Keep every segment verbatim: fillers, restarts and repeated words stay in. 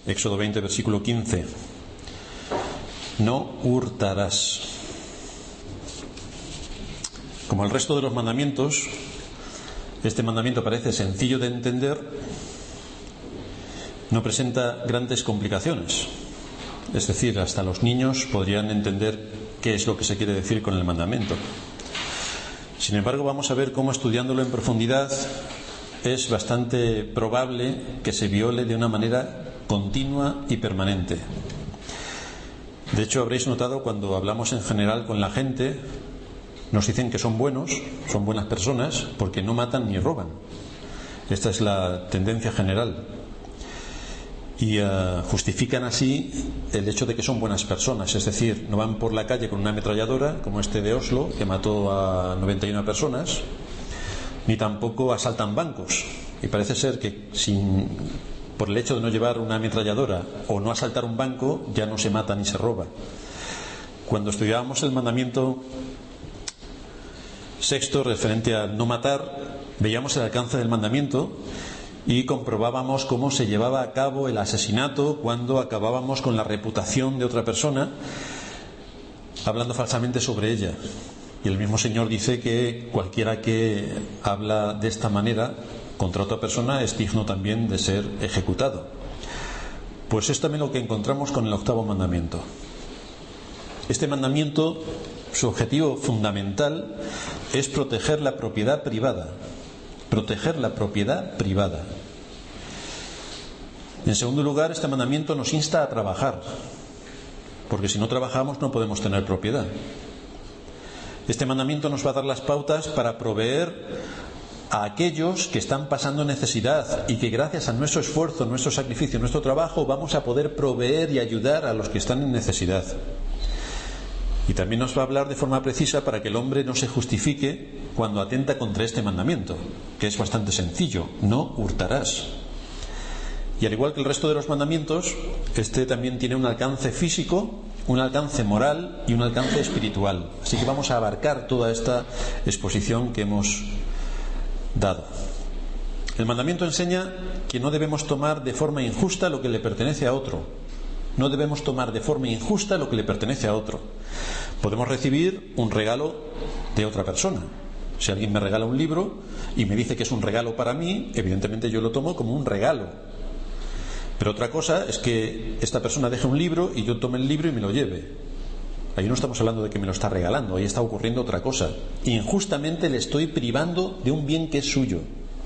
Éxodo veinte, versículo quince. No hurtarás. Como el resto de los mandamientos, este mandamiento parece sencillo de entender, no presenta grandes complicaciones. Es decir, hasta los niños podrían entender qué es lo que se quiere decir con el mandamiento. Sin embargo, vamos a ver cómo, estudiándolo en profundidad, es bastante probable que se viole de una manera continua y permanente. De hecho, habréis notado cuando hablamos en general con la gente, nos dicen que son buenos, son buenas personas, porque no matan ni roban. Esta es la tendencia general. Y uh, justifican así el hecho de que son buenas personas. Es decir, no van por la calle con una ametralladora, como este de Oslo, que mató a noventa y una personas, ni tampoco asaltan bancos. Y parece ser que sin, por el hecho de no llevar una ametralladora o no asaltar un banco, ya no se mata ni se roba. Cuando estudiábamos el mandamiento sexto referente a no matar, veíamos el alcance del mandamiento y comprobábamos cómo se llevaba a cabo el asesinato cuando acabábamos con la reputación de otra persona hablando falsamente sobre ella. Y el mismo Señor dice que cualquiera que habla de esta manera contra otra persona es digno también de ser ejecutado. Pues es también lo que encontramos con el octavo mandamiento. Este mandamiento, su objetivo fundamental es proteger la propiedad privada. Proteger la propiedad privada. En segundo lugar, este mandamiento nos insta a trabajar, porque si no trabajamos no podemos tener propiedad. Este mandamiento nos va a dar las pautas para proveer a aquellos que están pasando necesidad y que gracias a nuestro esfuerzo, nuestro sacrificio, nuestro trabajo vamos a poder proveer y ayudar a los que están en necesidad. Y también nos va a hablar de forma precisa para que el hombre no se justifique cuando atenta contra este mandamiento, que es bastante sencillo: no hurtarás. Y al igual que el resto de los mandamientos, este también tiene un alcance físico, un alcance moral y un alcance espiritual. Así que vamos a abarcar toda esta exposición que hemos dado. El mandamiento enseña que no debemos tomar de forma injusta lo que le pertenece a otro. No debemos tomar de forma injusta lo que le pertenece a otro. Podemos recibir un regalo de otra persona. Si alguien me regala un libro y me dice que es un regalo para mí, evidentemente yo lo tomo como un regalo. Pero otra cosa es que esta persona deje un libro y yo tome el libro y me lo lleve. Ahí no estamos hablando de que me lo está regalando, ahí está ocurriendo otra cosa. Injustamente le estoy privando de un bien que es suyo.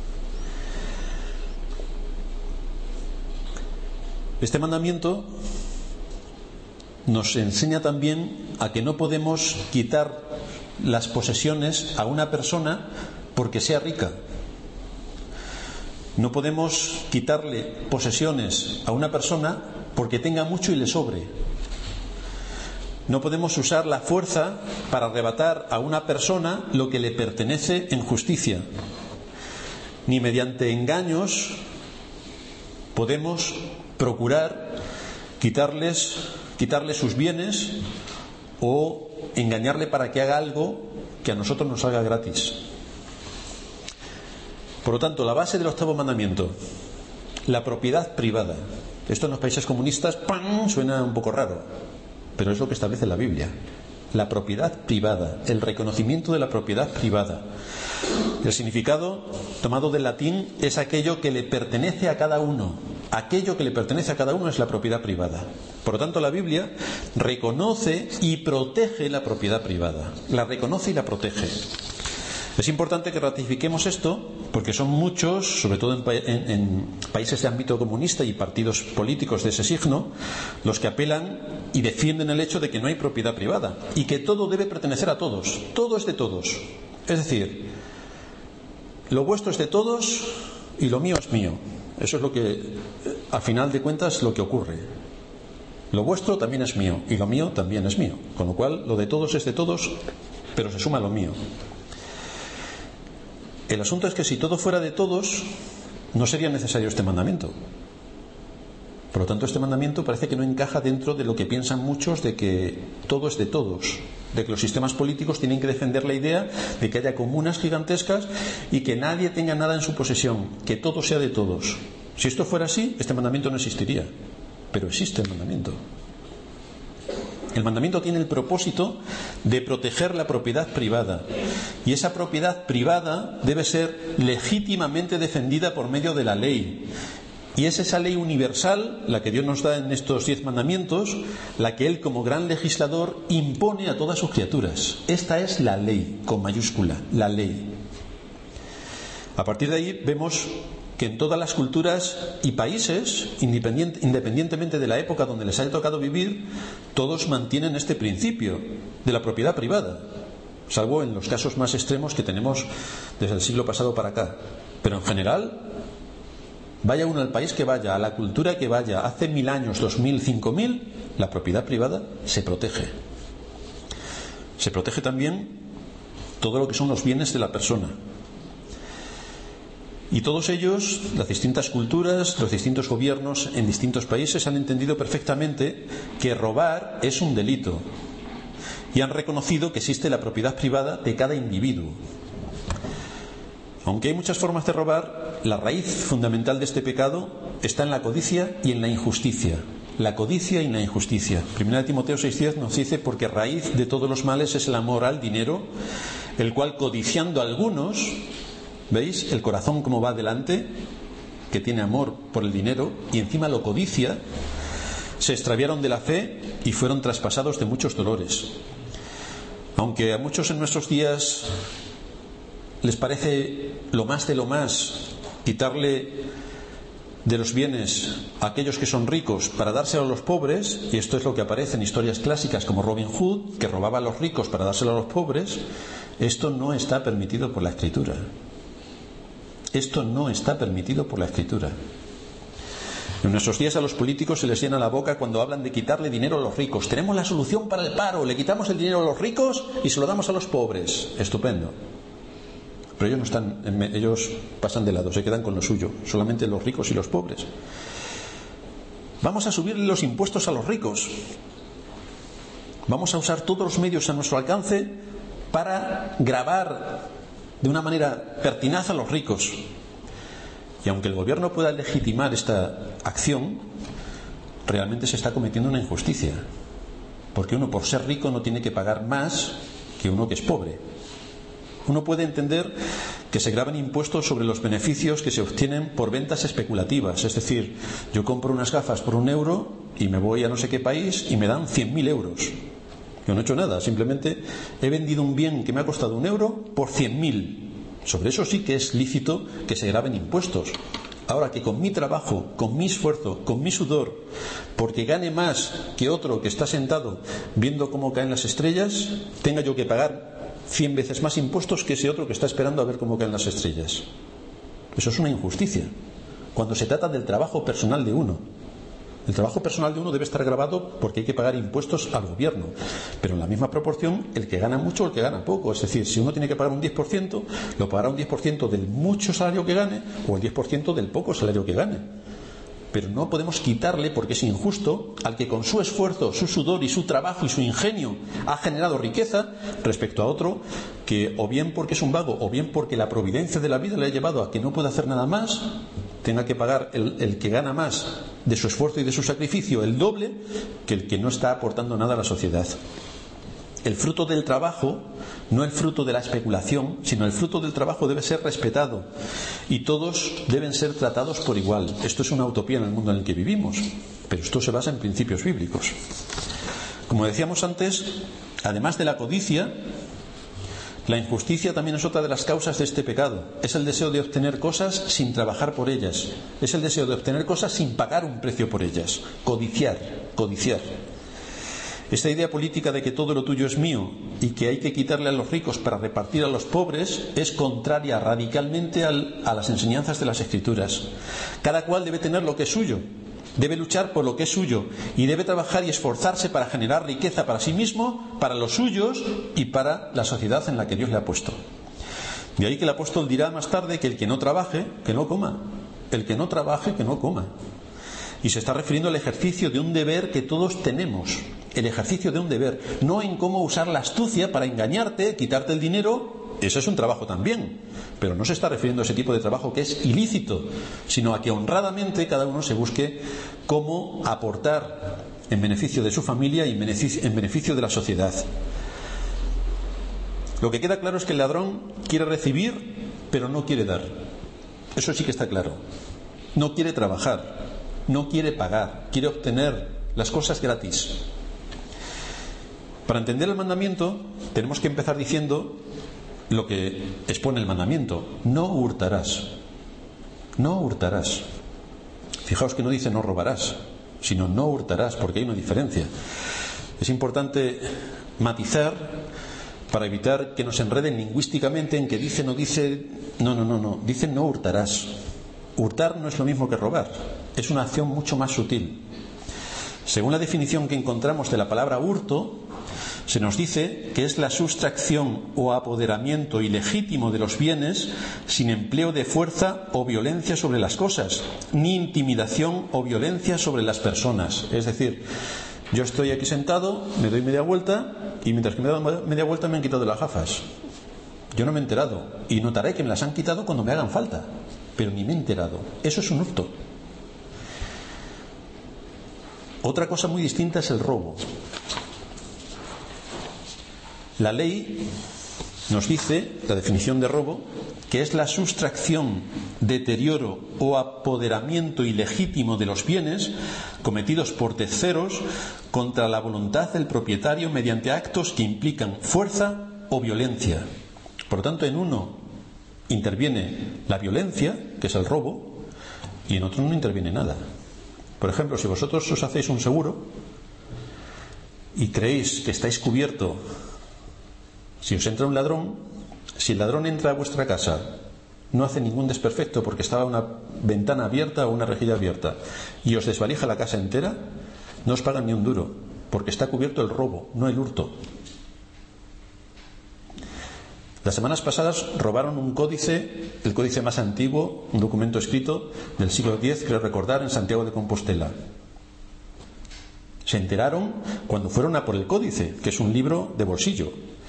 Este mandamiento nos enseña también a que no podemos quitar las posesiones a una persona porque sea rica. No podemos quitarle posesiones a una persona porque tenga mucho y le sobre. No podemos usar la fuerza para arrebatar a una persona lo que le pertenece en justicia. Ni mediante engaños podemos procurar quitarles, quitarle sus bienes o engañarle para que haga algo que a nosotros nos salga gratis. Por lo tanto, la base del octavo mandamiento, la propiedad privada. Esto en los países comunistas ¡pam!, suena un poco raro, pero es lo que establece la Biblia. La propiedad privada, el reconocimiento de la propiedad privada. El significado, tomado del latín, es aquello que le pertenece a cada uno. Aquello que le pertenece a cada uno es la propiedad privada. Por lo tanto, la Biblia reconoce y protege la propiedad privada. La reconoce y la protege. Es importante que ratifiquemos esto porque son muchos, sobre todo en, en, en países de ámbito comunista y partidos políticos de ese signo, los que apelan y defienden el hecho de que no hay propiedad privada y que todo debe pertenecer a todos. Todo es de todos. Es decir, lo vuestro es de todos y lo mío es mío. Eso es lo que, a final de cuentas, lo que ocurre. Lo vuestro también es mío y lo mío también es mío. Con lo cual, lo de todos es de todos, pero se suma lo mío. El asunto es que si todo fuera de todos, no sería necesario este mandamiento. Por lo tanto, este mandamiento parece que no encaja dentro de lo que piensan muchos de que todo es de todos, de que los sistemas políticos tienen que defender la idea de que haya comunas gigantescas y que nadie tenga nada en su posesión, que todo sea de todos. Si esto fuera así, este mandamiento no existiría. pero existe el mandamiento. El mandamiento tiene el propósito de proteger la propiedad privada, y esa propiedad privada debe ser legítimamente defendida por medio de la ley. Y es esa ley universal, la que Dios nos da en estos diez mandamientos, la que Él como gran legislador impone a todas sus criaturas. Esta es la ley, con mayúscula, la ley. A partir de ahí vemos que en todas las culturas y países, independientemente de la época donde les haya tocado vivir, todos mantienen este principio de la propiedad privada, salvo en los casos más extremos que tenemos desde el siglo pasado para acá. Pero en general, vaya uno al país que vaya, a la cultura que vaya, hace mil años, dos mil, cinco mil, la propiedad privada se protege. Se protege también todo lo que son los bienes de la persona. Y todos ellos, las distintas culturas, los distintos gobiernos en distintos países han entendido perfectamente que robar es un delito y han reconocido que existe la propiedad privada de cada individuo. Aunque hay muchas formas de robar, la raíz fundamental de este pecado está en la codicia y en la injusticia. La codicia y la injusticia. Primera de Timoteo seis diez nos dice: porque raíz de todos los males es el amor al dinero, el cual codiciando algunos... ¿Veis el corazón cómo va adelante? Que tiene amor por el dinero y encima lo codicia. Se extraviaron de la fe y fueron traspasados de muchos dolores. Aunque a muchos en nuestros días les parece lo más de lo más quitarle de los bienes a aquellos que son ricos para dárselo a los pobres, y esto es lo que aparece en historias clásicas como Robin Hood, que robaba a los ricos para dárselo a los pobres, esto no está permitido por la Escritura. Esto no está permitido por la Escritura. En nuestros días a los políticos se les llena la boca cuando hablan de quitarle dinero a los ricos. Tenemos la solución para el paro, le quitamos el dinero a los ricos y se lo damos a los pobres. Estupendo. Pero ellos no están, ellos pasan de lado, se quedan con lo suyo, solamente los ricos y los pobres. Vamos a subirle los impuestos a los ricos. Vamos a usar todos los medios a nuestro alcance para gravar de una manera pertinaz a los ricos. Y aunque el gobierno pueda legitimar esta acción, realmente se está cometiendo una injusticia, porque uno por ser rico no tiene que pagar más que uno que es pobre. Uno puede entender que se graben impuestos sobre los beneficios que se obtienen por ventas especulativas, es decir, yo compro unas gafas por un euro y me voy a no sé qué país y me dan cien mil euros. Yo no he hecho nada, simplemente he vendido un bien que me ha costado un euro por cien mil. Sobre eso sí que es lícito que se graben impuestos. Ahora, que con mi trabajo, con mi esfuerzo, con mi sudor, porque gane más que otro que está sentado viendo cómo caen las estrellas, tenga yo que pagar cien veces más impuestos que ese otro que está esperando a ver cómo caen las estrellas. Eso es una injusticia, cuando se trata del trabajo personal de uno. El trabajo personal de uno debe estar grabado porque hay que pagar impuestos al gobierno, pero en la misma proporción el que gana mucho o el que gana poco. Es decir, si uno tiene que pagar un diez por ciento, lo pagará un diez por ciento del mucho salario que gane o el diez por ciento del poco salario que gane. Pero no podemos quitarle, porque es injusto, al que con su esfuerzo, su sudor y su trabajo y su ingenio ha generado riqueza, respecto a otro que, o bien porque es un vago o bien porque la providencia de la vida le ha llevado a que no pueda hacer nada más, tenga que pagar el, el que gana más de su esfuerzo y de su sacrificio el doble que el que no está aportando nada a la sociedad. El fruto del trabajo, no el fruto de la especulación, sino el fruto del trabajo debe ser respetado y todos deben ser tratados por igual. Esto es una utopía en el mundo en el que vivimos, pero esto se basa en principios bíblicos. Como decíamos antes, además de la codicia, la injusticia también es otra de las causas de este pecado. Es el deseo de obtener cosas sin trabajar por ellas. Es el deseo de obtener cosas sin pagar un precio por ellas. Codiciar, codiciar. Esta idea política de que todo lo tuyo es mío y que hay que quitarle a los ricos para repartir a los pobres es contraria radicalmente al, a las enseñanzas de las Escrituras. Cada cual debe tener lo que es suyo. Debe luchar por lo que es suyo y debe trabajar y esforzarse para generar riqueza para sí mismo, para los suyos y para la sociedad en la que Dios le ha puesto. De ahí que el apóstol dirá más tarde que el que no trabaje, que no coma. El que no trabaje, que no coma. Y se está refiriendo al ejercicio de un deber que todos tenemos. El ejercicio de un deber, no en cómo usar la astucia para engañarte, quitarte el dinero Eso es un trabajo también, pero no se está refiriendo a ese tipo de trabajo que es ilícito, sino a que honradamente cada uno se busque cómo aportar en beneficio de su familia y en beneficio, en beneficio de la sociedad. Lo que queda claro es que el ladrón quiere recibir, pero no quiere dar. Eso sí que está claro. No quiere trabajar, no quiere pagar, quiere obtener las cosas gratis. Para entender el mandamiento tenemos que empezar diciendo lo que expone el mandamiento: no hurtarás. No hurtarás. Fijaos que no dice no robarás, sino no hurtarás, porque hay una diferencia. Es importante matizar para evitar que nos enreden lingüísticamente en que dice, no dice. No, no, no, no. Dice no hurtarás. Hurtar no es lo mismo que robar. Es una acción mucho más sutil. Según la definición que encontramos de la palabra hurto, se nos dice que es la sustracción o apoderamiento ilegítimo de los bienes sin empleo de fuerza o violencia sobre las cosas, ni intimidación o violencia sobre las personas. Es decir, yo estoy aquí sentado, me doy media vuelta y mientras que me doy media vuelta me han quitado las gafas. Yo no me he enterado y notaré que me las han quitado cuando me hagan falta, pero ni me he enterado. Eso es un hurto. Otra cosa muy distinta es el robo. La ley nos dice, la definición de robo, que es la sustracción, deterioro o apoderamiento ilegítimo de los bienes cometidos por terceros contra la voluntad del propietario mediante actos que implican fuerza o violencia. Por lo tanto, en uno interviene la violencia, que es el robo, y en otro no interviene nada. Por ejemplo, si vosotros os hacéis un seguro y creéis que estáis cubierto, si os entra un ladrón, si el ladrón entra a vuestra casa, no hace ningún desperfecto porque estaba una ventana abierta o una rejilla abierta, y os desvalija la casa entera, no os pagan ni un duro, porque está cubierto el robo, no el hurto. Las semanas pasadas robaron un códice, el códice más antiguo, un documento escrito del siglo diez, creo recordar, en Santiago de Compostela. Se enteraron cuando fueron a por el códice, que es un libro de bolsillo.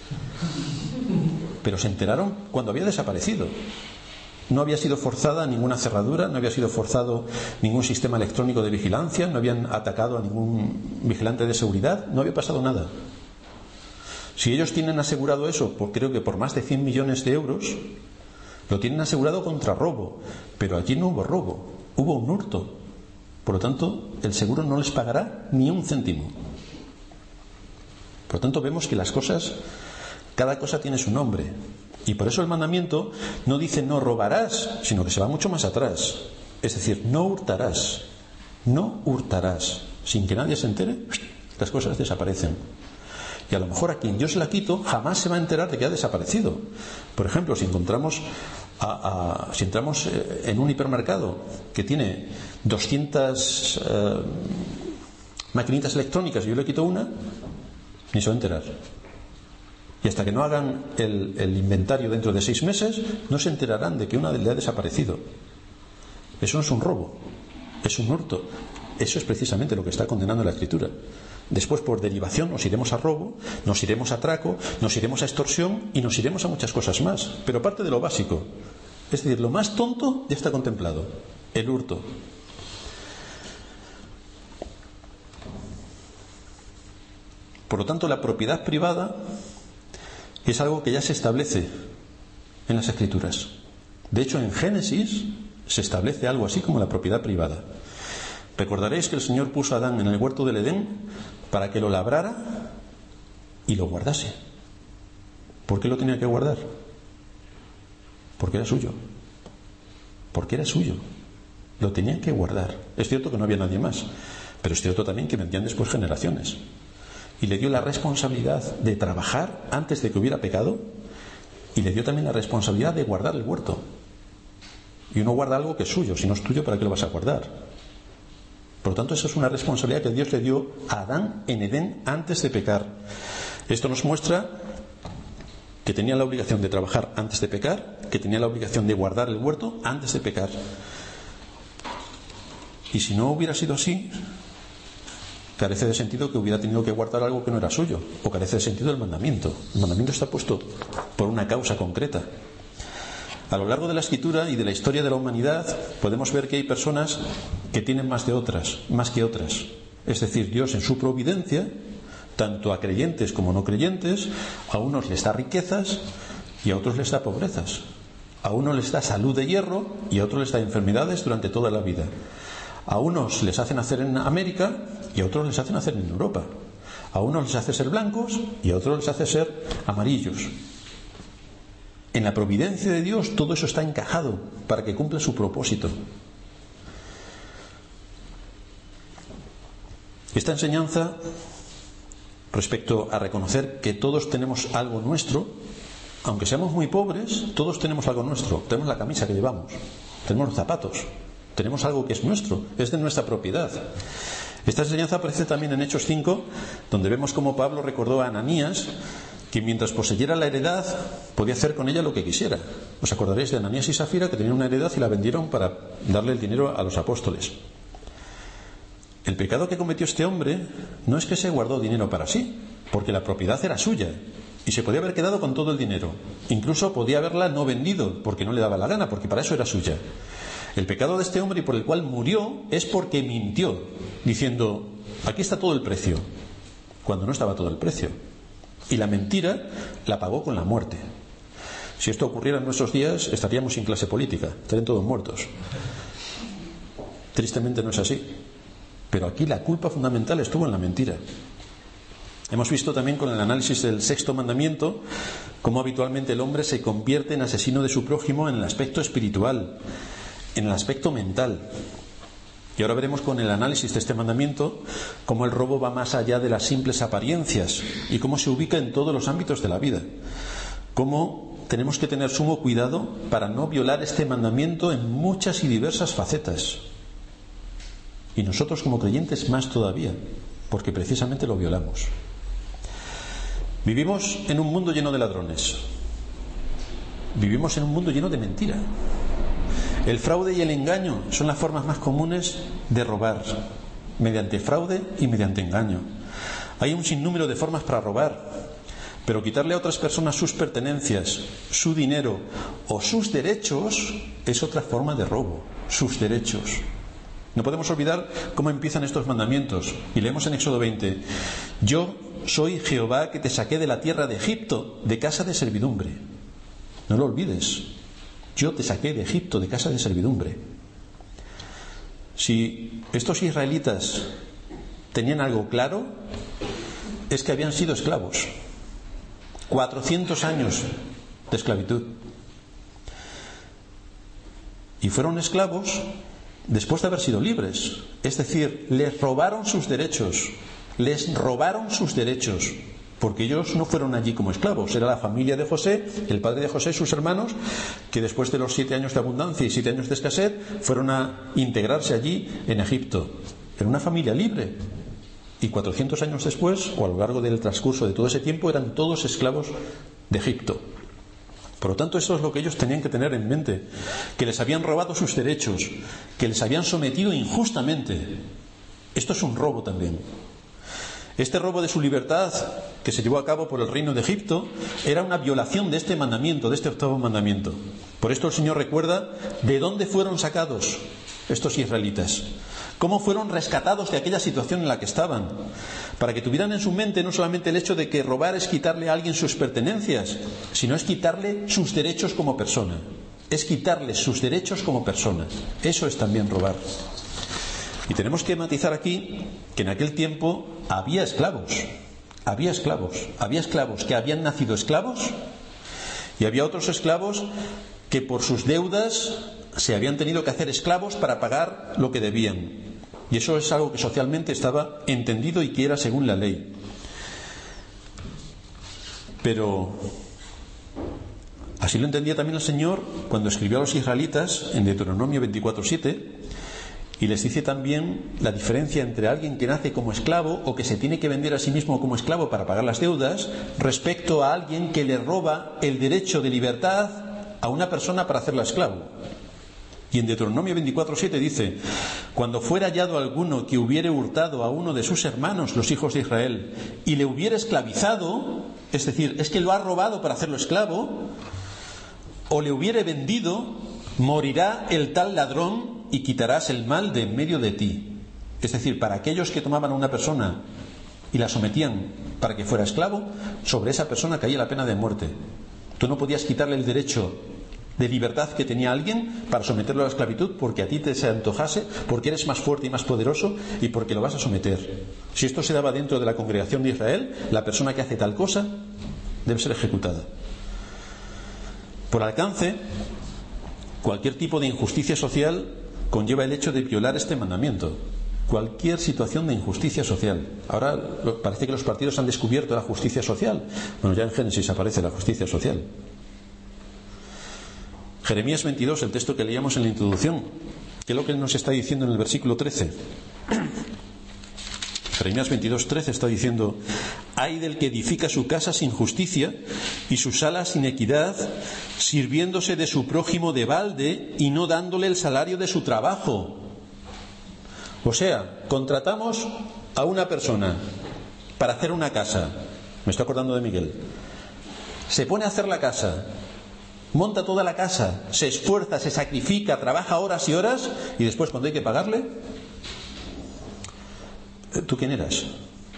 Pero se enteraron cuando había desaparecido. No había sido forzada ninguna cerradura, no había sido forzado ningún sistema electrónico de vigilancia, no habían atacado a ningún vigilante de seguridad, no había pasado nada. Si ellos tienen asegurado eso, por, creo que por más de cien millones de euros, lo tienen asegurado contra robo, pero allí no hubo robo, hubo un hurto. Por lo tanto, el seguro no les pagará ni un céntimo. Por lo tanto, vemos que las cosas, cada cosa tiene su nombre. Y por eso el mandamiento no dice no robarás, sino que se va mucho más atrás. Es decir, no hurtarás. No hurtarás. Sin que nadie se entere, las cosas desaparecen. Y a lo mejor a quien yo se la quito jamás se va a enterar de que ha desaparecido. Por ejemplo, si encontramos a, a, si entramos en un hipermercado que tiene doscientas eh, maquinitas electrónicas y yo le quito una, ni se va a enterar. Y hasta que no hagan el, el inventario dentro de seis meses, no se enterarán de que una le ha desaparecido. Eso no es un robo, es un hurto. Eso es precisamente lo que está condenando la Escritura. Después, por derivación, nos iremos a robo, nos iremos a atraco, nos iremos a extorsión y nos iremos a muchas cosas más. Pero parte de lo básico. Es decir, lo más tonto ya está contemplado: el hurto. Por lo tanto, la propiedad privada es algo que ya se establece en las Escrituras. De hecho, en Génesis se establece algo así como la propiedad privada. Recordaréis que el Señor puso a Adán en el huerto del Edén para que lo labrara y lo guardase. ¿Por qué lo tenía que guardar? Porque era suyo. Porque era suyo. Lo tenían que guardar. Es cierto que no había nadie más, pero es cierto también que vendrían después generaciones. Y le dio la responsabilidad de trabajar antes de que hubiera pecado, y le dio también la responsabilidad de guardar el huerto. Y uno guarda algo que es suyo. Si no es tuyo, ¿para qué lo vas a guardar? Por lo tanto, esa es una responsabilidad que Dios le dio a Adán en Edén antes de pecar. Esto nos muestra que tenía la obligación de trabajar antes de pecar, que tenía la obligación de guardar el huerto antes de pecar. Y si no hubiera sido así, Carece de sentido que hubiera tenido que guardar algo que no era suyo, o carece de sentido el mandamiento. El mandamiento está puesto por una causa concreta. A lo largo de la escritura y de la historia de la humanidad podemos ver que hay personas que tienen más de otras, más que otras. Es decir, Dios en su providencia, tanto a creyentes como no creyentes, a unos les da riquezas y a otros les da pobrezas. A unos les da salud de hierro y a otros les da enfermedades durante toda la vida. A unos les hace nacer en América y a otros les hace nacer en Europa. A unos les hace ser blancos y a otros les hace ser amarillos. En la providencia de Dios todo eso está encajado para que cumpla su propósito. Esta enseñanza respecto a reconocer que todos tenemos algo nuestro, aunque seamos muy pobres, todos tenemos algo nuestro. Tenemos la camisa que llevamos, tenemos los zapatos, tenemos algo que es nuestro, es de nuestra propiedad. Esta enseñanza aparece también en Hechos cinco, donde vemos cómo Pablo recordó a Ananías que mientras poseyera la heredad podía hacer con ella lo que quisiera. Os acordaréis de Ananías y Safira, que tenían una heredad y la vendieron para darle el dinero a los apóstoles. El pecado que cometió este hombre no es que se guardó dinero para sí, porque la propiedad era suya y se podía haber quedado con todo el dinero. Incluso podía haberla no vendido porque no le daba la gana, porque para eso era suya. El pecado de este hombre y por el cual murió es porque mintió, diciendo: aquí está todo el precio, cuando no estaba todo el precio. Y la mentira la pagó con la muerte. Si esto ocurriera en nuestros días, estaríamos sin clase política, estarían todos muertos. Tristemente no es así. Pero aquí la culpa fundamental estuvo en la mentira. Hemos visto también con el análisis del sexto mandamiento cómo habitualmente el hombre se convierte en asesino de su prójimo en el aspecto espiritual, en el aspecto mental. Y ahora veremos con el análisis de este mandamiento cómo el robo va más allá de las simples apariencias y cómo se ubica en todos los ámbitos de la vida. Cómo tenemos que tener sumo cuidado para no violar este mandamiento en muchas y diversas facetas. Y nosotros como creyentes más todavía, porque precisamente lo violamos. Vivimos en un mundo lleno de ladrones. Vivimos en un mundo lleno de mentira. El fraude y el engaño son las formas más comunes de robar, mediante fraude y mediante engaño. Hay un sinnúmero de formas para robar, pero quitarle a otras personas sus pertenencias, su dinero o sus derechos es otra forma de robo, sus derechos. No podemos olvidar cómo empiezan estos mandamientos. Y leemos en Éxodo veinte: yo soy Jehová que te saqué de la tierra de Egipto, de casa de servidumbre. No lo olvides. Yo te saqué de Egipto, de casa de servidumbre. Si estos israelitas tenían algo claro, es que habían sido esclavos. cuatrocientos años de esclavitud. Y fueron esclavos después de haber sido libres. Es decir, les robaron sus derechos. Les robaron sus derechos. Porque ellos no fueron allí como esclavos. Era la familia de José, el padre de José, sus hermanos, que después de los siete años de abundancia y siete años de escasez, fueron a integrarse allí en Egipto. Era una familia libre. Y cuatrocientos años después, o a lo largo del transcurso de todo ese tiempo, eran todos esclavos de Egipto. Por lo tanto, eso es lo que ellos tenían que tener en mente, que les habían robado sus derechos, que les habían sometido injustamente. Esto es un robo también. Este robo de su libertad, que se llevó a cabo por el reino de Egipto, era una violación de este mandamiento, de este octavo mandamiento. Por esto el Señor recuerda de dónde fueron sacados estos israelitas, cómo fueron rescatados de aquella situación en la que estaban, para que tuvieran en su mente no solamente el hecho de que robar es quitarle a alguien sus pertenencias, sino es quitarle sus derechos como persona. Es quitarle sus derechos como persona. Eso es también robar. Y tenemos que matizar aquí que en aquel tiempo había esclavos, había esclavos, había esclavos que habían nacido esclavos y había otros esclavos que por sus deudas se habían tenido que hacer esclavos para pagar lo que debían. Y eso es algo que socialmente estaba entendido y que era según la ley. Pero así lo entendía también el Señor cuando escribió a los israelitas en Deuteronomio veinticuatro siete. Y les dice también la diferencia entre alguien que nace como esclavo o que se tiene que vender a sí mismo como esclavo para pagar las deudas, respecto a alguien que le roba el derecho de libertad a una persona para hacerla esclavo. Y en Deuteronomio veinticuatro siete dice: cuando fuera hallado alguno que hubiere hurtado a uno de sus hermanos, los hijos de Israel, y le hubiere esclavizado, es decir, es que lo ha robado para hacerlo esclavo, o le hubiere vendido, morirá el tal ladrón y quitarás el mal de en medio de ti. Es decir, para aquellos que tomaban a una persona y la sometían para que fuera esclavo, sobre esa persona caía la pena de muerte. Tú no podías quitarle el derecho de libertad que tenía alguien para someterlo a la esclavitud porque a ti te se antojase, porque eres más fuerte y más poderoso y porque lo vas a someter. Si esto se daba dentro de la congregación de Israel, la persona que hace tal cosa debe ser ejecutada. Por alcance, cualquier tipo de injusticia social conlleva el hecho de violar este mandamiento. Cualquier situación de injusticia social. Ahora parece que los partidos han descubierto la justicia social. Bueno, ya en Génesis aparece la justicia social. Jeremías veintidós, el texto que leíamos en la introducción, ¿qué es lo que nos está diciendo en el versículo trece? Jeremías veintidós trece está diciendo: ay del que edifica su casa sin justicia y sus salas sin equidad, sirviéndose de su prójimo de balde y no dándole el salario de su trabajo. O sea, contratamos a una persona para hacer una casa. Me estoy acordando de Miguel. Se pone a hacer la casa, monta toda la casa, se esfuerza, se sacrifica, trabaja horas y horas, y después cuando hay que pagarle, ¿tú quién eras?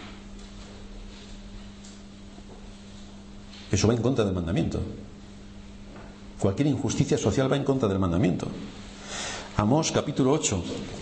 Eso va en contra del mandamiento. Cualquier injusticia social va en contra del mandamiento. Amós capítulo ocho.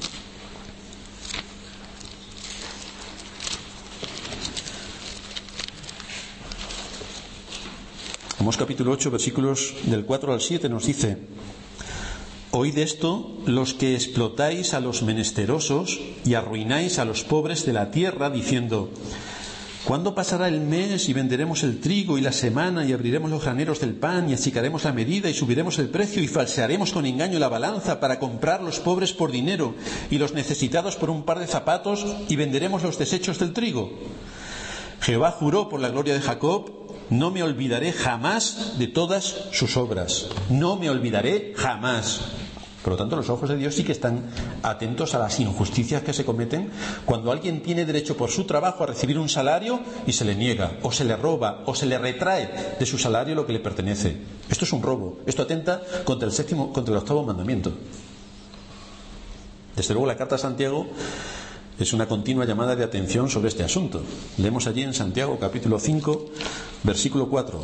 Amós capítulo ocho, versículos del cuatro al siete nos dice: oíd esto, los que explotáis a los menesterosos y arruináis a los pobres de la tierra, diciendo: ¿cuándo pasará el mes y venderemos el trigo y la semana y abriremos los graneros del pan y achicaremos la medida y subiremos el precio y falsearemos con engaño la balanza para comprar los pobres por dinero y los necesitados por un par de zapatos y venderemos los desechos del trigo? Jehová juró por la gloria de Jacob: no me olvidaré jamás de todas sus obras. No me olvidaré jamás. Por lo tanto, los ojos de Dios sí que están atentos a las injusticias que se cometen cuando alguien tiene derecho por su trabajo a recibir un salario y se le niega, o se le roba, o se le retrae de su salario lo que le pertenece. Esto es un robo. Esto atenta contra el séptimo, contra el octavo mandamiento. Desde luego, la carta a Santiago es una continua llamada de atención sobre este asunto. Leemos allí en Santiago capítulo cinco, versículo cuatro.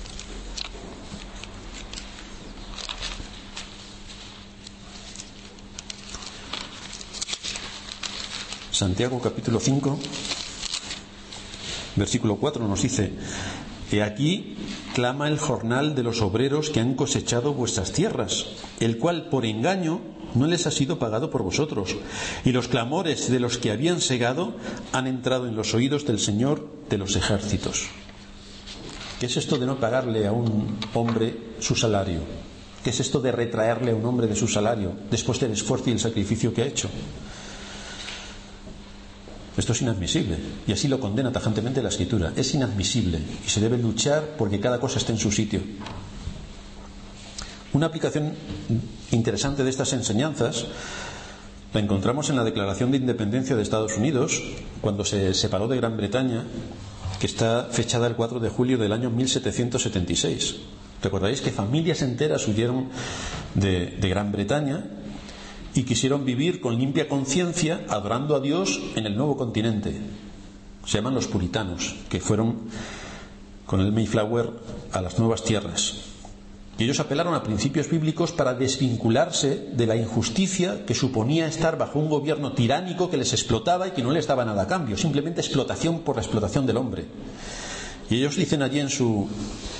Santiago capítulo cinco, versículo cuatro nos dice: he aquí clama el jornal de los obreros que han cosechado vuestras tierras, el cual por engaño no les ha sido pagado por vosotros, y los clamores de los que habían segado han entrado en los oídos del Señor de los ejércitos. ¿Qué es esto de no pagarle a un hombre su salario? ¿Qué es esto de retraerle a un hombre de su salario después del esfuerzo y el sacrificio que ha hecho? Esto es inadmisible, y así lo condena tajantemente la Escritura. Es inadmisible y se debe luchar porque cada cosa esté en su sitio. Una aplicación interesante de estas enseñanzas la encontramos en la Declaración de Independencia de Estados Unidos, cuando se separó de Gran Bretaña, que está fechada el cuatro de julio del año mil setecientos setenta y seis. Recordaréis que familias enteras huyeron de, de Gran Bretaña y quisieron vivir con limpia conciencia adorando a Dios en el nuevo continente. Se llaman los puritanos, que fueron con el Mayflower a las nuevas tierras. Y ellos apelaron a principios bíblicos para desvincularse de la injusticia que suponía estar bajo un gobierno tiránico que les explotaba y que no les daba nada a cambio, simplemente explotación por la explotación del hombre. Y ellos dicen allí en su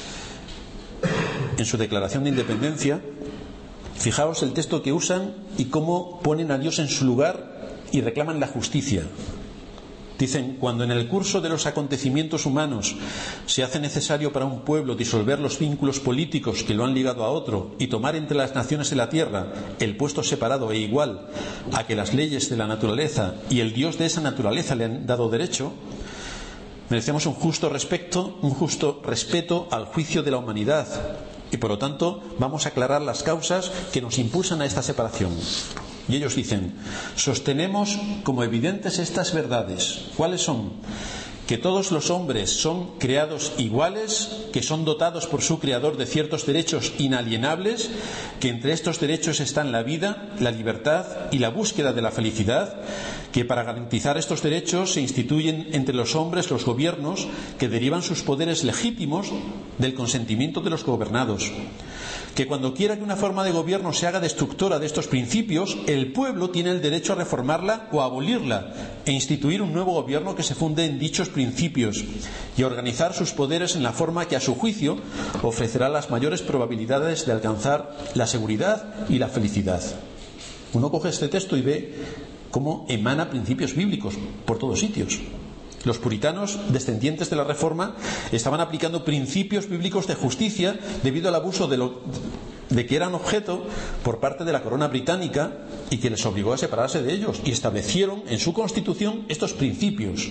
en su declaración de independencia, fijaos el texto que usan y cómo ponen a Dios en su lugar y reclaman la justicia. Dicen: cuando en el curso de los acontecimientos humanos se hace necesario para un pueblo disolver los vínculos políticos que lo han ligado a otro y tomar entre las naciones de la tierra el puesto separado e igual a que las leyes de la naturaleza y el Dios de esa naturaleza le han dado derecho, merecemos un justo respeto, un justo respeto al juicio de la humanidad, Y por lo tanto vamos a aclarar las causas que nos impulsan a esta separación. Y ellos dicen: sostenemos como evidentes estas verdades. ¿Cuáles son? Que todos los hombres son creados iguales, que son dotados por su Creador de ciertos derechos inalienables, que entre estos derechos están la vida, la libertad y la búsqueda de la felicidad, que para garantizar estos derechos se instituyen entre los hombres los gobiernos que derivan sus poderes legítimos del consentimiento de los gobernados, que cuando quiera que una forma de gobierno se haga destructora de estos principios, el pueblo tiene el derecho a reformarla o a abolirla e instituir un nuevo gobierno que se funde en dichos principios y a organizar sus poderes en la forma que a su juicio ofrecerá las mayores probabilidades de alcanzar la seguridad y la felicidad. Uno coge este texto y ve cómo emana principios bíblicos por todos sitios. Los puritanos, descendientes de la Reforma, estaban aplicando principios bíblicos de justicia debido al abuso de, lo, de que eran objeto por parte de la corona británica y que les obligó a separarse de ellos, y establecieron en su constitución estos principios.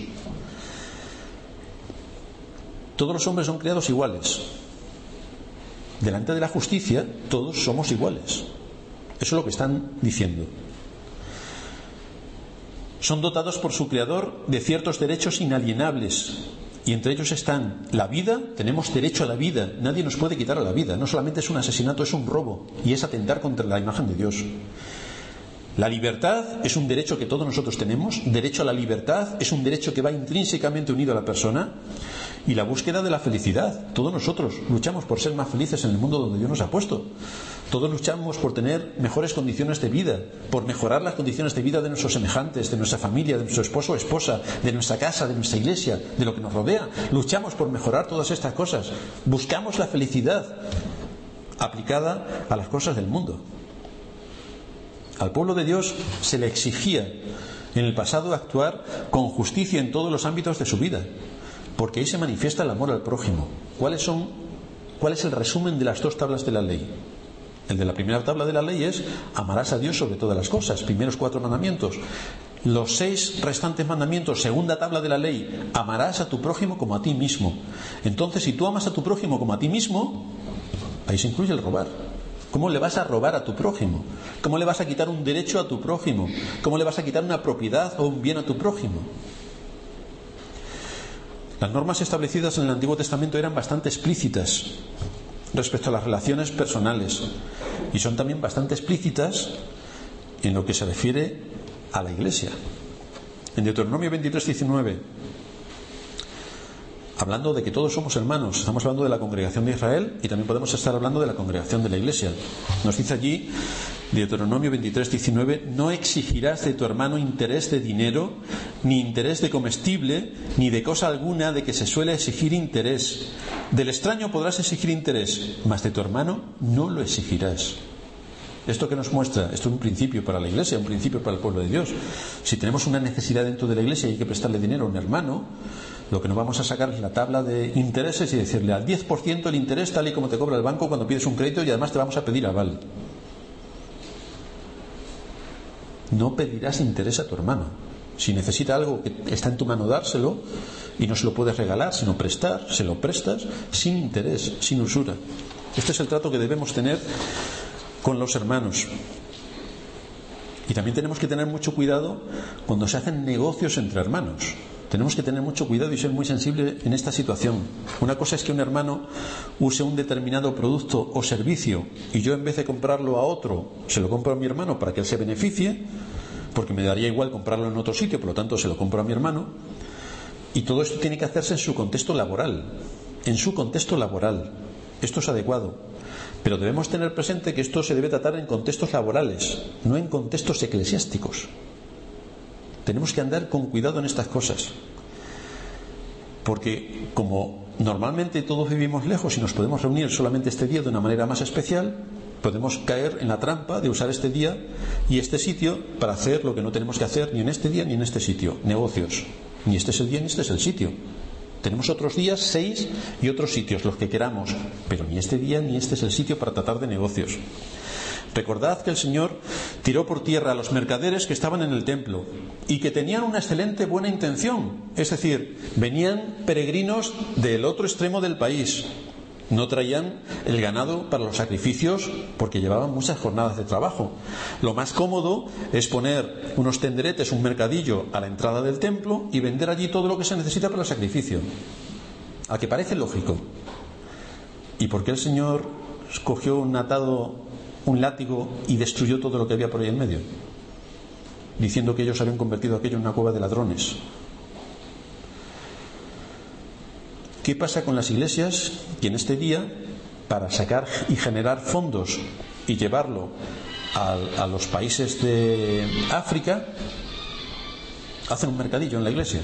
Todos los hombres son creados iguales. Delante de la justicia todos somos iguales. Eso es lo que están diciendo. Son dotados por su Creador de ciertos derechos inalienables, y entre ellos están la vida. Tenemos derecho a la vida, nadie nos puede quitar a la vida. No solamente es un asesinato, es un robo, y es atentar contra la imagen de Dios. La libertad es un derecho que todos nosotros tenemos. Derecho a la libertad es un derecho que va intrínsecamente unido a la persona. Y la búsqueda de la felicidad. Todos nosotros luchamos por ser más felices en el mundo donde Dios nos ha puesto. Todos luchamos por tener mejores condiciones de vida, por mejorar las condiciones de vida de nuestros semejantes, de nuestra familia, de nuestro esposo o esposa, de nuestra casa, de nuestra iglesia, de lo que nos rodea. Luchamos por mejorar todas estas cosas. Buscamos la felicidad aplicada a las cosas del mundo. Al pueblo de Dios se le exigía en el pasado actuar con justicia en todos los ámbitos de su vida, porque ahí se manifiesta el amor al prójimo. ¿Cuáles son, cuál es el resumen de las dos tablas de la ley? El de la primera tabla de la ley es: amarás a Dios sobre todas las cosas, primeros cuatro mandamientos. Los seis restantes mandamientos, segunda tabla de la ley: amarás a tu prójimo como a ti mismo. Entonces, si tú amas a tu prójimo como a ti mismo, ahí se incluye el robar. ¿Cómo le vas a robar a tu prójimo? ¿Cómo le vas a quitar un derecho a tu prójimo? ¿Cómo le vas a quitar una propiedad o un bien a tu prójimo? Las normas establecidas en el Antiguo Testamento eran bastante explícitas respecto a las relaciones personales, y son también bastante explícitas en lo que se refiere a la Iglesia. En Deuteronomio veintitrés diecinueve, hablando de que todos somos hermanos, estamos hablando de la congregación de Israel, y también podemos estar hablando de la congregación de la Iglesia. Nos dice allí, Deuteronomio veintitrés diecinueve: no exigirás de tu hermano interés de dinero, ni interés de comestible, ni de cosa alguna de que se suele exigir interés. Del extraño podrás exigir interés, mas de tu hermano no lo exigirás. ¿Esto que nos muestra? Esto es un principio para la Iglesia, un principio para el pueblo de Dios. Si tenemos una necesidad dentro de la Iglesia y hay que prestarle dinero a un hermano, lo que no vamos a sacar es la tabla de intereses y decirle al diez por ciento el interés tal y como te cobra el banco cuando pides un crédito, y además te vamos a pedir aval. No pedirás interés a tu hermano. Si necesita algo que está en tu mano, dárselo, y no se lo puedes regalar, sino prestar, se lo prestas sin interés, sin usura. Este es el trato que debemos tener con los hermanos. Y también tenemos que tener mucho cuidado cuando se hacen negocios entre hermanos. Tenemos que tener mucho cuidado y ser muy sensible en esta situación. Una cosa es que un hermano use un determinado producto o servicio, y yo, en vez de comprarlo a otro, se lo compro a mi hermano para que él se beneficie, porque me daría igual comprarlo en otro sitio, por lo tanto se lo compro a mi hermano. Y todo esto tiene que hacerse en su contexto laboral. En su contexto laboral. Esto es adecuado. Pero debemos tener presente que esto se debe tratar en contextos laborales, no en contextos eclesiásticos. Tenemos que andar con cuidado en estas cosas, porque como normalmente todos vivimos lejos y nos podemos reunir solamente este día de una manera más especial, podemos caer en la trampa de usar este día y este sitio para hacer lo que no tenemos que hacer ni en este día ni en este sitio: negocios. Ni este es el día ni este es el sitio. Tenemos otros días, seis, y otros sitios, los que queramos, pero ni este día ni este es el sitio para tratar de negocios. Recordad que el Señor tiró por tierra a los mercaderes que estaban en el templo y que tenían una excelente buena intención. Es decir, venían peregrinos del otro extremo del país, No traían el ganado para los sacrificios porque llevaban muchas jornadas de trabajo. Lo más cómodo es poner unos tenderetes, un mercadillo a la entrada del templo y vender allí todo lo que se necesita para el sacrificio. ¿A que parece lógico? ¿Y por qué el Señor cogió un atado, un látigo y destruyó todo lo que había por ahí en medio? Diciendo que ellos habían convertido aquello en una cueva de ladrones. ¿Qué pasa con las iglesias que en este día, para sacar y generar fondos y llevarlo a, a los países de África, hacen un mercadillo en la iglesia?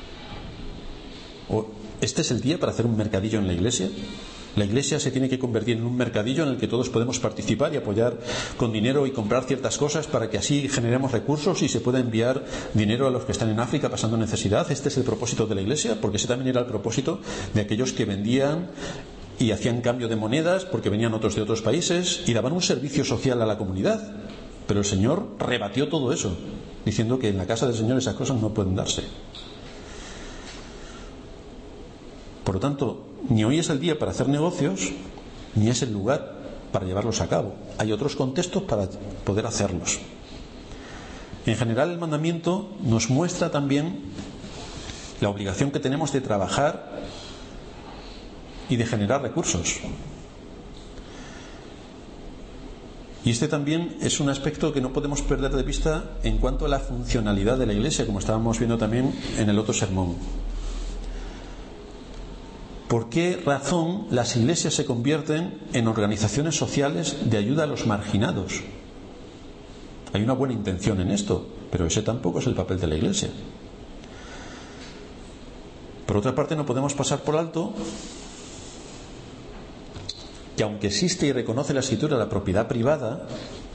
¿O este es el día para hacer un mercadillo en la iglesia? La iglesia se tiene que convertir en un mercadillo en el que todos podemos participar y apoyar con dinero y comprar ciertas cosas para que así generemos recursos y se pueda enviar dinero a los que están en África pasando necesidad. Este es el propósito de la iglesia, porque ese también era el propósito de aquellos que vendían y hacían cambio de monedas porque venían otros de otros países y daban un servicio social a la comunidad. Pero el Señor rebatió todo eso, diciendo que en la casa del Señor esas cosas no pueden darse. Por lo tanto, ni hoy es el día para hacer negocios, ni es el lugar para llevarlos a cabo. Hay otros contextos para poder hacerlos. En general, el mandamiento nos muestra también la obligación que tenemos de trabajar y de generar recursos. Y este también es un aspecto que no podemos perder de vista en cuanto a la funcionalidad de la Iglesia, como estábamos viendo también en el otro sermón. ¿Por qué razón las iglesias se convierten en organizaciones sociales de ayuda a los marginados? Hay una buena intención en esto, pero ese tampoco es el papel de la iglesia. Por otra parte, no podemos pasar por alto que aunque existe y reconoce la Escritura la propiedad privada,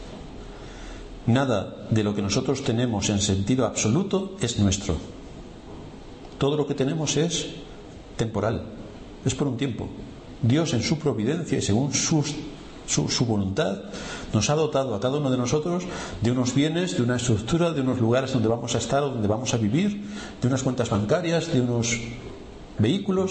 nada de lo que nosotros tenemos en sentido absoluto es nuestro. Todo lo que tenemos es temporal. Es por un tiempo. Dios, en su providencia y según su, su, su voluntad, nos ha dotado a cada uno de nosotros de unos bienes, de una estructura, de unos lugares donde vamos a estar o donde vamos a vivir, de unas cuentas bancarias, de unos vehículos,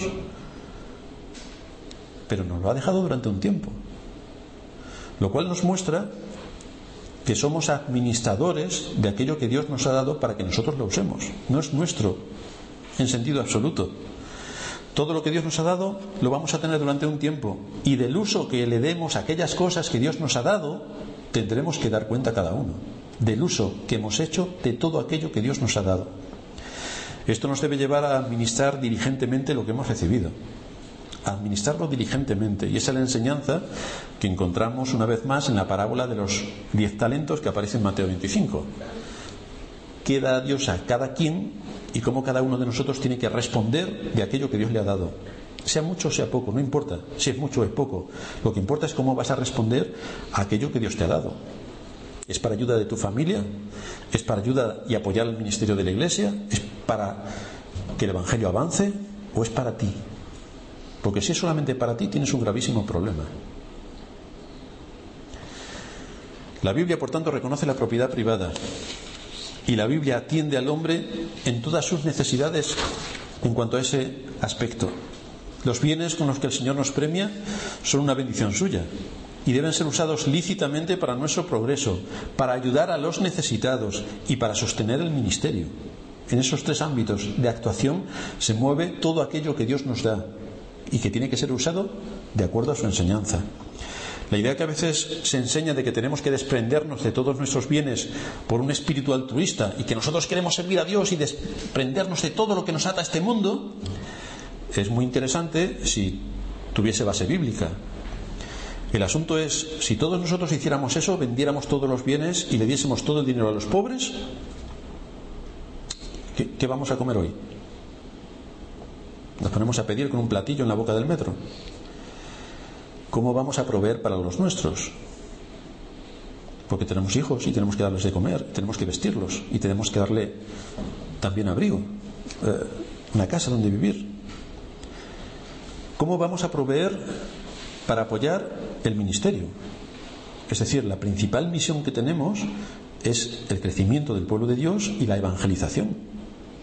pero nos lo ha dejado durante un tiempo, lo cual nos muestra que somos administradores de aquello que Dios nos ha dado para que nosotros lo usemos. No es nuestro en sentido absoluto. Todo lo que Dios nos ha dado lo vamos a tener durante un tiempo, y del uso que le demos a aquellas cosas que Dios nos ha dado tendremos que dar cuenta cada uno del uso que hemos hecho de todo aquello que Dios nos ha dado. Esto nos debe llevar a administrar diligentemente lo que hemos recibido, a administrarlo diligentemente, y esa es la enseñanza que encontramos una vez más en la parábola de los diez talentos que aparece en Mateo veinticinco. ¿Qué da Dios a cada quien? Y cómo cada uno de nosotros tiene que responder de aquello que Dios le ha dado. Sea mucho o sea poco, no importa si es mucho o es poco. Lo que importa es cómo vas a responder a aquello que Dios te ha dado. ¿Es para ayuda de tu familia? ¿Es para ayuda y apoyar el ministerio de la iglesia? ¿Es para que el evangelio avance? ¿O es para ti? Porque si es solamente para ti, tienes un gravísimo problema. La Biblia, por tanto, reconoce la propiedad privada. Y la Biblia atiende al hombre en todas sus necesidades en cuanto a ese aspecto. Los bienes con los que el Señor nos premia son una bendición suya y deben ser usados lícitamente para nuestro progreso, para ayudar a los necesitados y para sostener el ministerio. En esos tres ámbitos de actuación se mueve todo aquello que Dios nos da y que tiene que ser usado de acuerdo a su enseñanza. La idea que a veces se enseña de que tenemos que desprendernos de todos nuestros bienes por un espíritu altruista y que nosotros queremos servir a Dios y desprendernos de todo lo que nos ata a este mundo es muy interesante si tuviese base bíblica. El asunto es, si todos nosotros hiciéramos eso, vendiéramos todos los bienes y le diésemos todo el dinero a los pobres, ¿qué, qué vamos a comer hoy? Nos ponemos a pedir con un platillo en la boca del metro. ¿Cómo vamos a proveer para los nuestros? Porque tenemos hijos y tenemos que darles de comer, tenemos que vestirlos y tenemos que darle también abrigo, eh, una casa donde vivir. ¿Cómo vamos a proveer para apoyar el ministerio? Es decir, la principal misión que tenemos es el crecimiento del pueblo de Dios y la evangelización.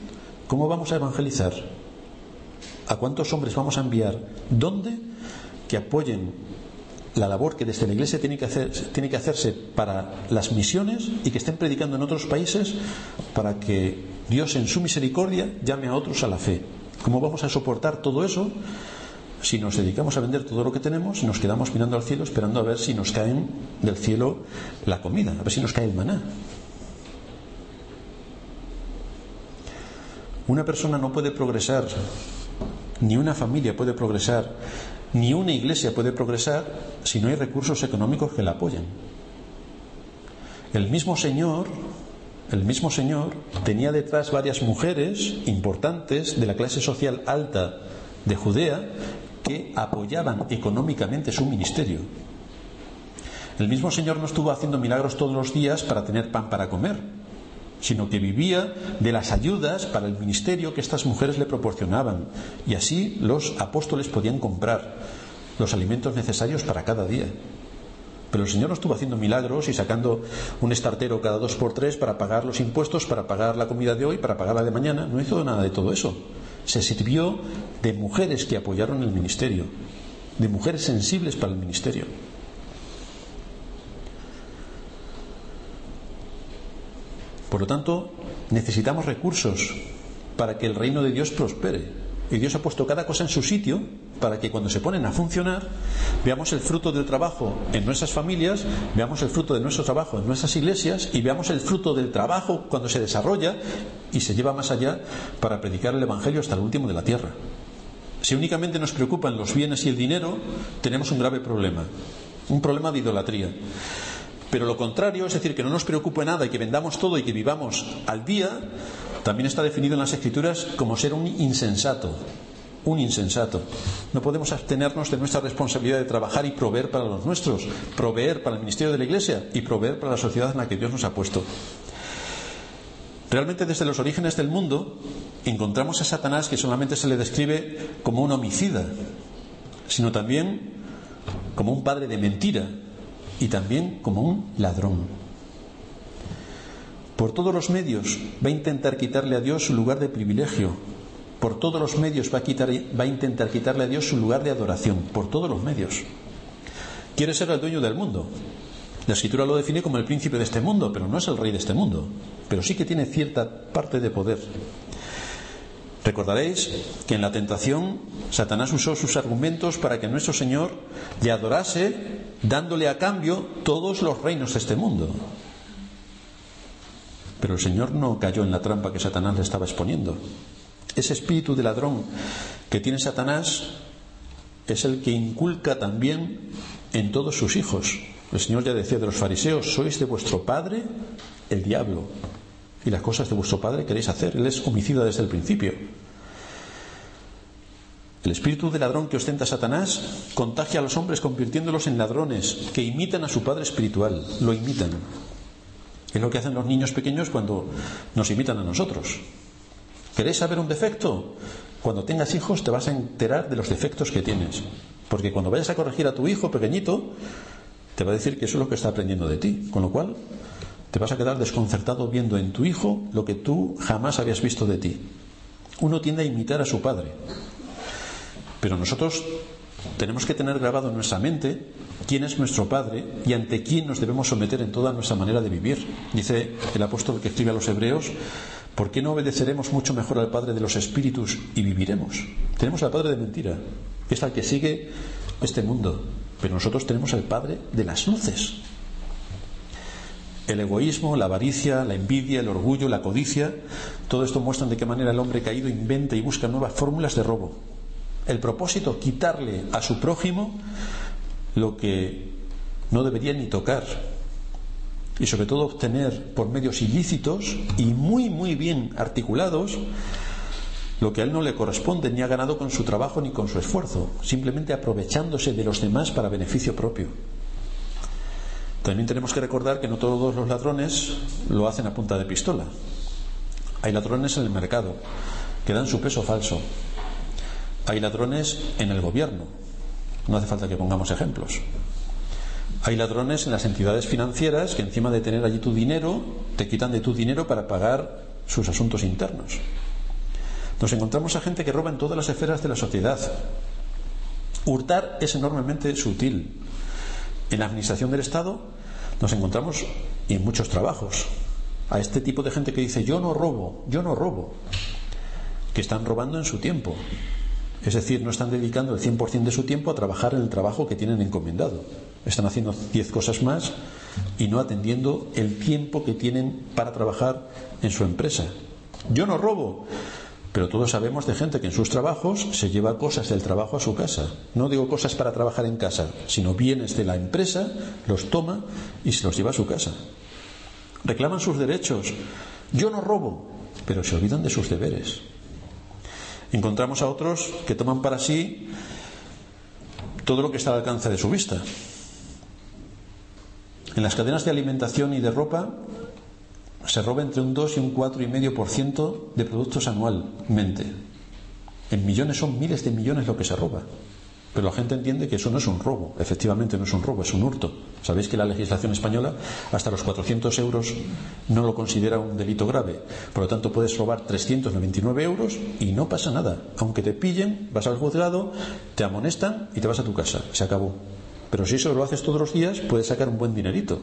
¿Cómo vamos a evangelizar? ¿A cuántos hombres vamos a enviar? ¿Dónde? Que que apoyen la labor que desde la Iglesia tiene que, hacer, tiene que hacerse para las misiones y que estén predicando en otros países para que Dios en su misericordia llame a otros a la fe. ¿Cómo vamos a soportar todo eso si nos dedicamos a vender todo lo que tenemos y nos quedamos mirando al cielo esperando a ver si nos caen del cielo la comida, a ver si nos cae el maná? Una persona no puede progresar, ni una familia puede progresar, ni una iglesia puede progresar si no hay recursos económicos que la apoyen. El mismo Señor, el mismo Señor tenía detrás varias mujeres importantes de la clase social alta de Judea que apoyaban económicamente su ministerio. El mismo Señor no estuvo haciendo milagros todos los días para tener pan para comer, sino que vivía de las ayudas para el ministerio que estas mujeres le proporcionaban, y así los apóstoles podían comprar los alimentos necesarios para cada día. Pero el Señor no estuvo haciendo milagros y sacando un estartero cada dos por tres para pagar los impuestos, para pagar la comida de hoy, para pagar la de mañana. No hizo nada de todo eso. Se sirvió de mujeres que apoyaron el ministerio, de mujeres sensibles para el ministerio. Por lo tanto, necesitamos recursos para que el reino de Dios prospere. Y Dios ha puesto cada cosa en su sitio para que cuando se ponen a funcionar veamos el fruto del trabajo en nuestras familias, veamos el fruto de nuestro trabajo en nuestras iglesias y veamos el fruto del trabajo cuando se desarrolla y se lleva más allá para predicar el Evangelio hasta el último de la tierra. Si únicamente nos preocupan los bienes y el dinero, tenemos un grave problema, un problema de idolatría. Pero lo contrario, es decir, que no nos preocupe nada y que vendamos todo y que vivamos al día, también está definido en las Escrituras como ser un insensato. Un insensato. No podemos abstenernos de nuestra responsabilidad de trabajar y proveer para los nuestros, proveer para el ministerio de la Iglesia y proveer para la sociedad en la que Dios nos ha puesto. Realmente, desde los orígenes del mundo, encontramos a Satanás que solamente se le describe como un homicida, sino también como un padre de mentira y también como un ladrón. Por todos los medios va a intentar quitarle a Dios su lugar de privilegio. Por todos los medios va a, quitar, va a intentar quitarle a Dios su lugar de adoración. Por todos los medios. Quiere ser el dueño del mundo. La Escritura lo define como el príncipe de este mundo, pero no es el rey de este mundo. Pero sí que tiene cierta parte de poder. Recordaréis que en la tentación Satanás usó sus argumentos para que nuestro Señor le adorase, dándole a cambio todos los reinos de este mundo. Pero el Señor no cayó en la trampa que Satanás le estaba exponiendo. Ese espíritu de ladrón que tiene Satanás es el que inculca también en todos sus hijos. El Señor ya decía de los fariseos: sois de vuestro padre el diablo, y las cosas de vuestro padre queréis hacer. Él es homicida desde el principio. El espíritu de ladrón que ostenta Satanás contagia a los hombres convirtiéndolos en ladrones que imitan a su padre espiritual. Lo imitan. Es lo que hacen los niños pequeños cuando nos imitan a nosotros. ¿Queréis saber un defecto? Cuando tengas hijos te vas a enterar de los defectos que tienes. Porque cuando vayas a corregir a tu hijo pequeñito, te va a decir que eso es lo que está aprendiendo de ti. Con lo cual, te vas a quedar desconcertado viendo en tu hijo lo que tú jamás habías visto de ti. Uno tiende a imitar a su padre. Pero nosotros tenemos que tener grabado en nuestra mente quién es nuestro Padre y ante quién nos debemos someter en toda nuestra manera de vivir. Dice el apóstol que escribe a los Hebreos: ¿por qué no obedeceremos mucho mejor al Padre de los Espíritus y viviremos? Tenemos al Padre de mentira, que es al que sigue este mundo, pero nosotros tenemos al Padre de las luces. El egoísmo, la avaricia, la envidia, el orgullo, la codicia, todo esto muestran de qué manera el hombre caído inventa y busca nuevas fórmulas de robo. El propósito: quitarle a su prójimo lo que no debería ni tocar, y sobre todo obtener por medios ilícitos y muy muy bien articulados lo que a él no le corresponde, ni ha ganado con su trabajo ni con su esfuerzo, simplemente aprovechándose de los demás para beneficio propio. También tenemos que recordar que no todos los ladrones lo hacen a punta de pistola. Hay ladrones en el mercado que dan su peso falso. Hay ladrones en el gobierno. No hace falta que pongamos ejemplos. Hay ladrones en las entidades financieras que, encima de tener allí tu dinero, te quitan de tu dinero para pagar sus asuntos internos. Nos encontramos a gente que roba en todas las esferas de la sociedad. Hurtar es enormemente sutil. En la administración del Estado nos encontramos, y en muchos trabajos, a este tipo de gente que dice yo no robo, yo no robo, que están robando en su tiempo. Es decir, no están dedicando el cien por ciento de su tiempo a trabajar en el trabajo que tienen encomendado. Están haciendo diez cosas más y no atendiendo el tiempo que tienen para trabajar en su empresa. Yo no robo, pero todos sabemos de gente que en sus trabajos se lleva cosas del trabajo a su casa. No digo cosas para trabajar en casa, sino bienes de la empresa, los toma y se los lleva a su casa. Reclaman sus derechos. Yo no robo, pero se olvidan de sus deberes. Encontramos a otros que toman para sí todo lo que está al alcance de su vista. En las cadenas de alimentación y de ropa se roba entre un dos y un cuatro coma cinco por ciento de productos anualmente. En millones son miles de millones lo que se roba. Pero la gente entiende que eso no es un robo. Efectivamente no es un robo, es un hurto. Sabéis que la legislación española hasta los cuatrocientos euros no lo considera un delito grave. Por lo tanto puedes robar trescientos noventa y nueve euros y no pasa nada. Aunque te pillen, vas al juzgado, te amonestan y te vas a tu casa. Se acabó. Pero si eso lo haces todos los días, puedes sacar un buen dinerito.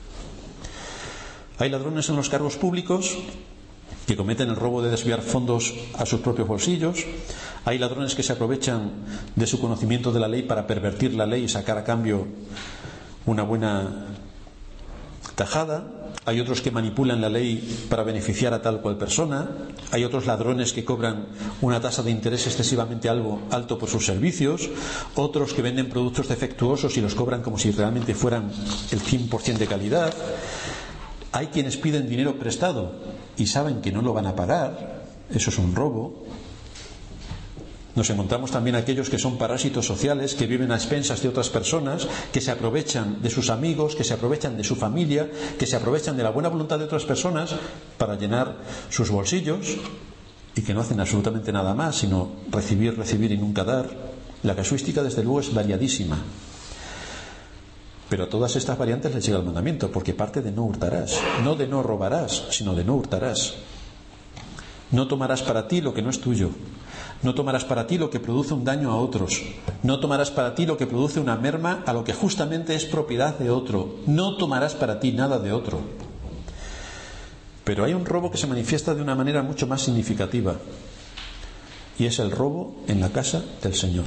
Hay ladrones en los cargos públicos que cometen el robo de desviar fondos a sus propios bolsillos. Hay ladrones que se aprovechan de su conocimiento de la ley para pervertir la ley y sacar a cambio una buena tajada. Hay otros que manipulan la ley para beneficiar a tal cual persona. Hay otros ladrones que cobran una tasa de interés excesivamente algo alto por sus servicios. Otros que venden productos defectuosos y los cobran como si realmente fueran el cien por ciento de calidad. Hay quienes piden dinero prestado y saben que no lo van a pagar. Eso es un robo. Nos encontramos también aquellos que son parásitos sociales, que viven a expensas de otras personas, que se aprovechan de sus amigos, que se aprovechan de su familia, que se aprovechan de la buena voluntad de otras personas para llenar sus bolsillos y que no hacen absolutamente nada más sino recibir, recibir y nunca dar. La casuística desde luego es variadísima. Pero a todas estas variantes les llega el mandamiento, porque parte de no hurtarás, no de no robarás, sino de no hurtarás. No tomarás para ti lo que no es tuyo. No tomarás para ti lo que produce un daño a otros. No tomarás para ti lo que produce una merma a lo que justamente es propiedad de otro. No tomarás para ti nada de otro. Pero hay un robo que se manifiesta de una manera mucho más significativa, y es el robo en la casa del Señor.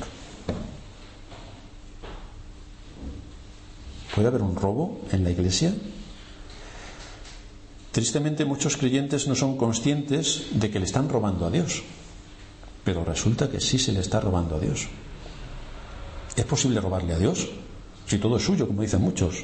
¿Puede haber un robo en la iglesia? Tristemente muchos creyentes no son conscientes de que le están robando a Dios, pero resulta que sí se le está robando a Dios. ¿Es posible robarle a Dios? Si todo es suyo, como dicen muchos.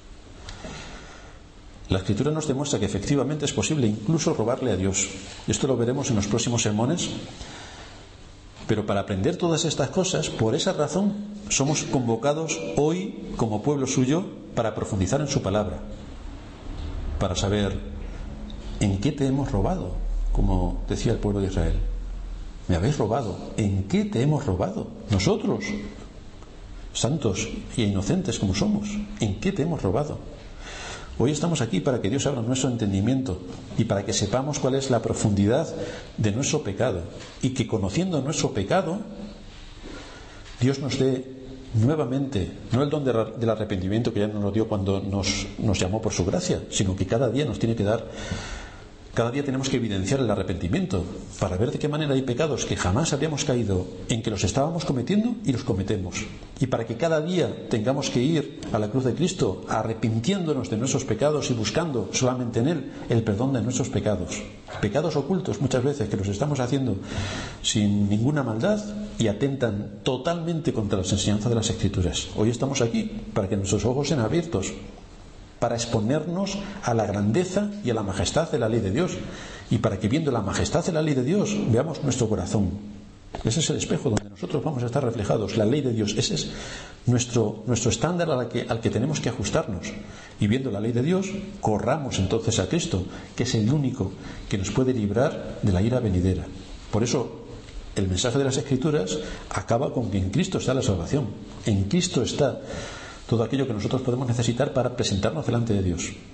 La Escritura nos demuestra que efectivamente es posible incluso robarle a Dios. Esto lo veremos en los próximos sermones. Pero para aprender todas estas cosas, por esa razón, somos convocados hoy como pueblo suyo para profundizar en su palabra, para saber en qué te hemos robado, como decía el pueblo de Israel. Me habéis robado. ¿En qué te hemos robado? Nosotros, santos e inocentes como somos, ¿en qué te hemos robado? Hoy estamos aquí para que Dios abra nuestro entendimiento y para que sepamos cuál es la profundidad de nuestro pecado, y que conociendo nuestro pecado Dios nos dé nuevamente, no el don del arrepentimiento que ya nos lo dio cuando nos, nos llamó por su gracia, sino que cada día nos tiene que dar. Cada día tenemos que evidenciar el arrepentimiento para ver de qué manera hay pecados que jamás habríamos caído en que los estábamos cometiendo y los cometemos. Y para que cada día tengamos que ir a la cruz de Cristo arrepintiéndonos de nuestros pecados y buscando solamente en Él el perdón de nuestros pecados. Pecados ocultos muchas veces que los estamos haciendo sin ninguna maldad y atentan totalmente contra las enseñanzas de las Escrituras. Hoy estamos aquí para que nuestros ojos sean abiertos, para exponernos a la grandeza y a la majestad de la ley de Dios, y para que viendo la majestad de la ley de Dios veamos nuestro corazón. Ese es el espejo donde nosotros vamos a estar reflejados, la ley de Dios. Ese es nuestro, nuestro estándar al que, al que tenemos que ajustarnos, y viendo la ley de Dios corramos entonces a Cristo, que es el único que nos puede librar de la ira venidera. Por eso el mensaje de las Escrituras acaba con que en Cristo está la salvación, en Cristo está todo aquello que nosotros podemos necesitar para presentarnos delante de Dios.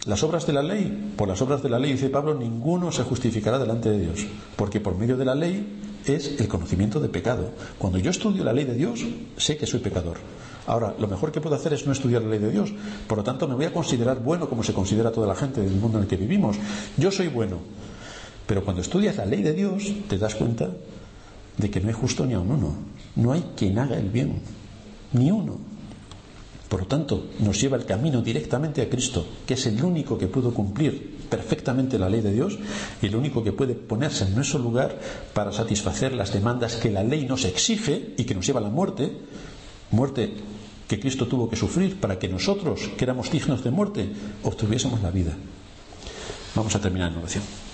Las obras de la ley, por las obras de la ley, dice Pablo, ninguno se justificará delante de Dios, porque por medio de la ley es el conocimiento de pecado. Cuando yo estudio la ley de Dios, sé que soy pecador. Ahora, lo mejor que puedo hacer es no estudiar la ley de Dios, por lo tanto me voy a considerar bueno como se considera toda la gente del mundo en el que vivimos. Yo soy bueno, pero cuando estudias la ley de Dios te das cuenta de que no hay justo ni a un uno, no hay quien haga el bien, ni uno. Por lo tanto, nos lleva el camino directamente a Cristo, que es el único que pudo cumplir perfectamente la ley de Dios y el único que puede ponerse en nuestro lugar para satisfacer las demandas que la ley nos exige y que nos lleva a la muerte, muerte que Cristo tuvo que sufrir para que nosotros, que éramos dignos de muerte, obtuviésemos la vida. Vamos a terminar en oración.